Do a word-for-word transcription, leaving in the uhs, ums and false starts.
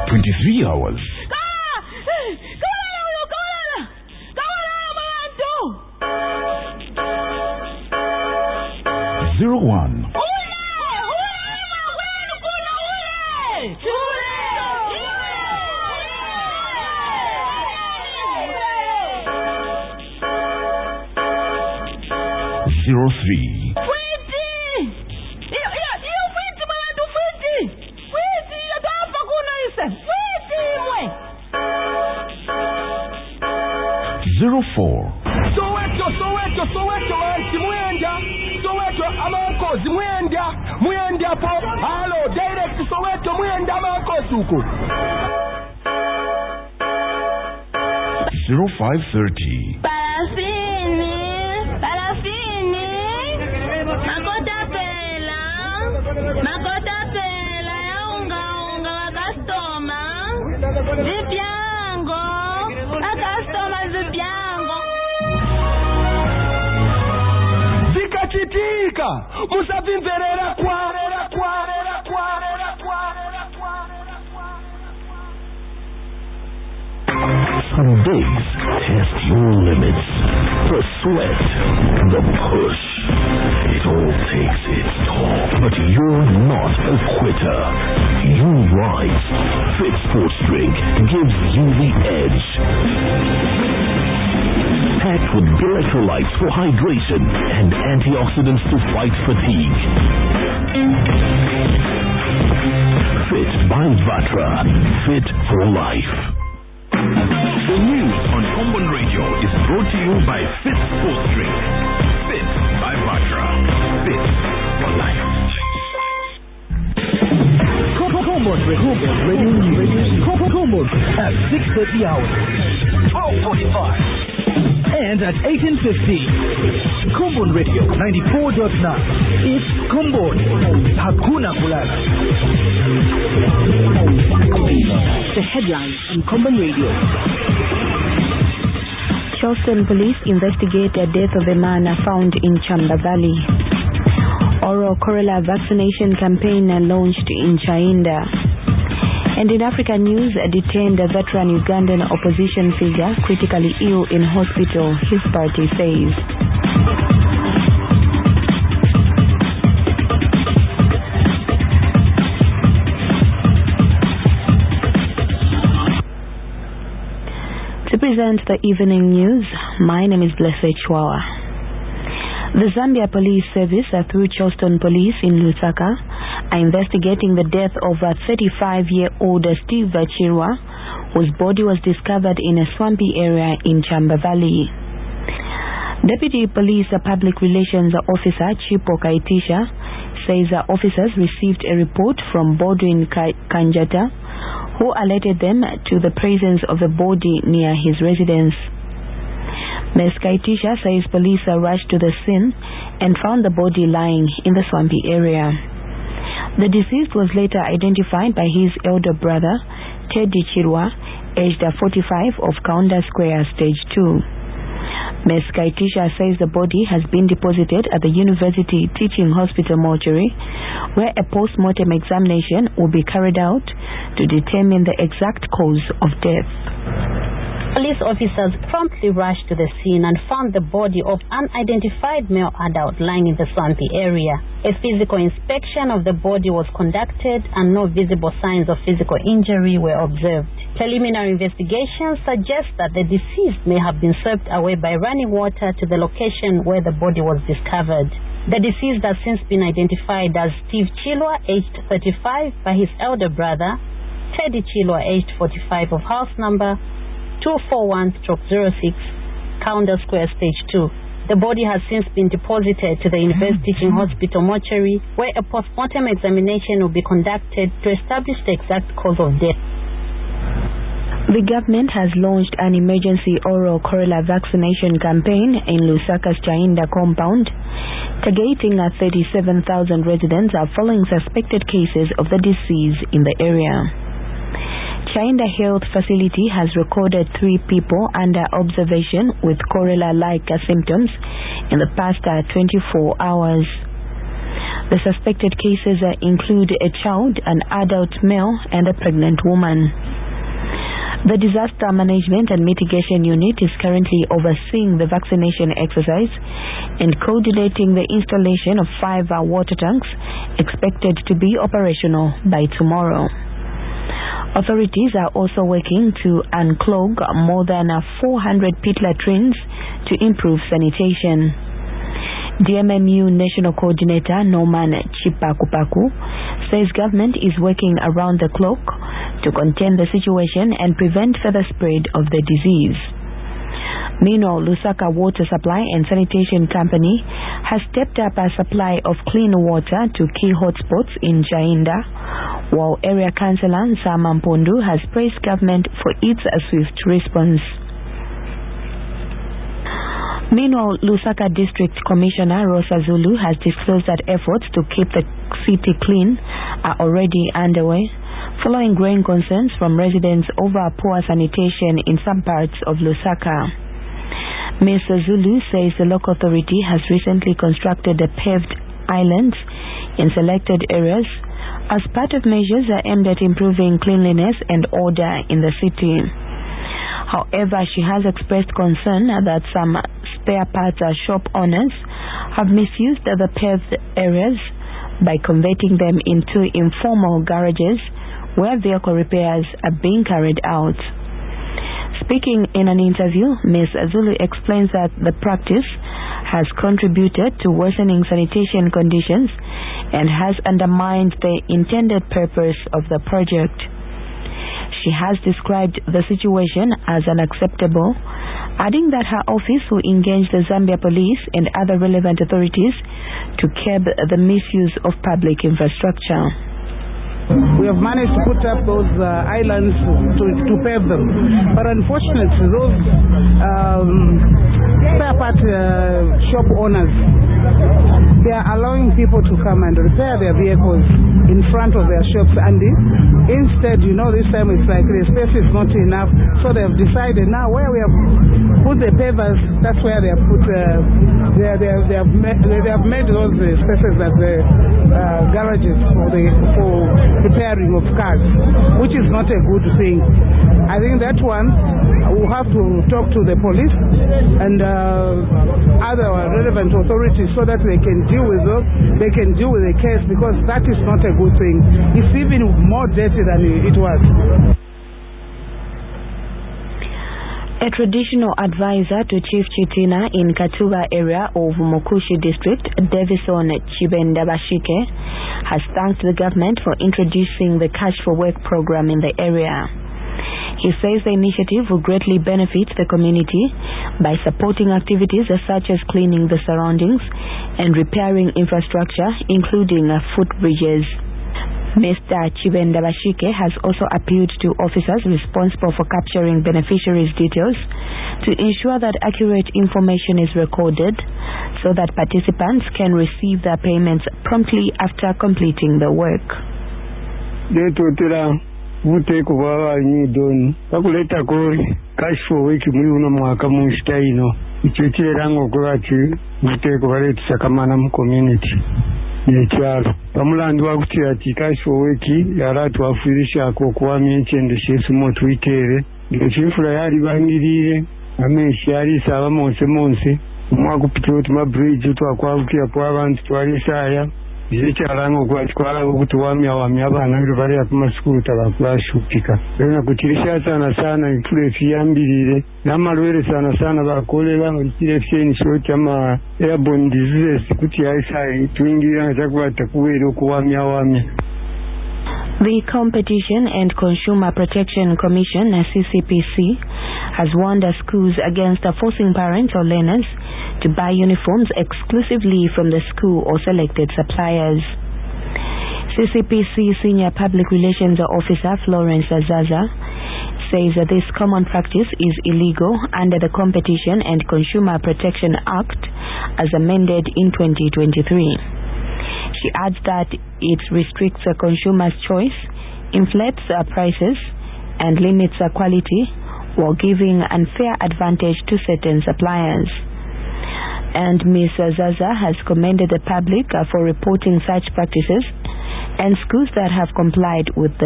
twenty-three hours. Zero one. Zero three. Zero four. Soweto, Soweto, Soweto, anti Mwenda. Soweto, Amanko, Mwenda. Mwenda po. Hello, direct Soweto, Mwenda, Amanko, Suku. Zero five thirty. Parafini, parafini. Makota pela, makota pela ya unga unga wa customer. Zipiango, a customer zipiango. Zikachitika, musavimverera kwarera kwarera kwarera kwarera kwarera. Some days test your limits. The sweat, the push. It all takes its toll. But you're not a quitter. You rise. Fit Sports Drink gives you the edge. Packed with electrolytes for hydration and antioxidants to fight fatigue. Fit by Vatra. Fit for life. The news on Common Radio is brought to you by Fit Sports Drink. Fit by Vatra. Fit for life. Common Radio News. Common at six thirty hours. twelve forty-five. And at eighteen fifty. Common Radio ninety-four point nine. It's Common. Hakuna Kulala. The headlines on Common Radio. Charleston police investigate the death of a man found in Chamba Valley. Oral Corolla vaccination campaign launched in Chainda. And in African news, a detained veteran Ugandan opposition figure critically ill in hospital, his party says. To present the evening news, my name is Blessed Chwawa. The Zambia Police Service, uh, through Charleston Police in Lusaka, are investigating the death of a thirty-five-year-old Steve Chirwa, whose body was discovered in a swampy area in Chamba Valley. Deputy Police uh, Public Relations Officer Chipo Kaitisha says uh, officers received a report from Bodwin Kanjata, who alerted them to the presence of a body near his residence. Miz Kaitisha says police rushed to the scene and found the body lying in the swampy area. The deceased was later identified by his elder brother, Teddy Chirwa, aged forty-five, of Kaunda Square, Stage two. Miz Kaitisha says the body has been deposited at the University Teaching Hospital mortuary, where a post-mortem examination will be carried out to determine the exact cause of death. Police officers promptly rushed to the scene and found the body of an unidentified male adult lying in the swampy area. A physical inspection of the body was conducted and no visible signs of physical injury were observed. Preliminary investigations suggest that the deceased may have been swept away by running water to the location where the body was discovered. The deceased has since been identified as Steve Chilwa, aged thirty-five, by his elder brother, Teddy Chilwa, aged forty-five, of house number two forty-one oh six, Kaunda Square, Stage two. The body has since been deposited to the University Teaching Hospital mortuary, where a post-mortem examination will be conducted to establish the exact cause of death. The government has launched an emergency oral Corolla vaccination campaign in Lusaka's Chainda compound, targeting at thirty-seven thousand residents following suspected cases of the disease in the area. Chainda Health Facility has recorded three people under observation with Corolla-like symptoms in the past twenty-four hours. The suspected cases uh, include a child, an adult male, and a pregnant woman. The Disaster Management and Mitigation Unit is currently overseeing the vaccination exercise and coordinating the installation of five uh, water tanks expected to be operational by tomorrow. Authorities are also working to unclog more than uh, four hundred pit latrines to improve sanitation. D M M U National Coordinator Norman Chipakupaku says government is working around the clock to contain the situation and prevent further spread of the disease. Meanwhile, Lusaka Water Supply and Sanitation Company has stepped up a supply of clean water to key hotspots in Jainda, while Area Councillor Sama Mpondu has praised government for its swift response. Meanwhile, Lusaka District Commissioner Rosa Zulu has disclosed that efforts to keep the city clean are already underway, following growing concerns from residents over poor sanitation in some parts of Lusaka. Mister Zulu says the local authority has recently constructed the paved islands in selected areas as part of measures aimed at improving cleanliness and order in the city. However, she has expressed concern that some spare parts shop owners have misused the paved areas by converting them into informal garages where vehicle repairs are being carried out. Speaking in an interview, Miz Zulu explains that the practice has contributed to worsening sanitation conditions and has undermined the intended purpose of the project. She has described the situation as unacceptable, adding that her office will engage the Zambia Police and other relevant authorities to curb the misuse of public infrastructure. We have managed to put up those uh, islands to, to pave them, but unfortunately those um, spare part uh, shop owners, they are allowing people to come and repair their vehicles in front of their shops, and instead, you know, this time it's like the space is not enough, so they have decided now where we have put the pavers, that's where they have put uh, they, they, they have made, they have made those uh, spaces as the uh, garages for the for repairing of cars, which is not a good thing. I think that one we'll have to talk to the police and uh, other relevant authorities so that they can deal with those, they can deal with the case, because that is not a good thing. It's even more dirty than it was. A traditional advisor to Chief Chitina in Katuba area of Mukushi district, Davison Chibendabashike, has thanked the government for introducing the Cash for Work program in the area. He says the initiative will greatly benefit the community by supporting activities such as cleaning the surroundings and repairing infrastructure, including footbridges. Mister Chibendabashike has also appealed to officers responsible for capturing beneficiaries' details to ensure that accurate information is recorded so that participants can receive their payments promptly after completing the work. Vuteko bw'abalimi doni bakuleta ko cash for work muri uno mwaka munshita ino icho kiranga okulati vuteko baletisa kamana mu community yekyalo bamulandu wakuti ati cash for work yaratu afurisha ko kuwamya enkyende shesumo twitere ngekifula yali bangirire ameshi yali saba monse monse umwaka upitiro tuma bridge twakwabukira po abantu twali saya Zicharango kwa chkwala kutuwamia wamia abana biro bari akuma skulu tabakwashukika rena kutirisha sana sana ikule fiyambirire namalwere sana sana bakolera ngikire fyeni shoti ama airborne diseases kuti aisha twingira chakwata kuwero kuwamia wamia. The Competition and Consumer Protection Commission, C C P C, has warned schools against forcing parents or learners to buy uniforms exclusively from the school or selected suppliers. C C P C Senior Public Relations Officer Florence Azaza says that this common practice is illegal under the Competition and Consumer Protection Act as amended in twenty twenty-three. She adds that it restricts a consumer's choice, inflates uh, prices, and limits uh, quality while giving unfair advantage to certain suppliers. And Miz Zaza has commended the public uh, for reporting such practices and schools that have complied with the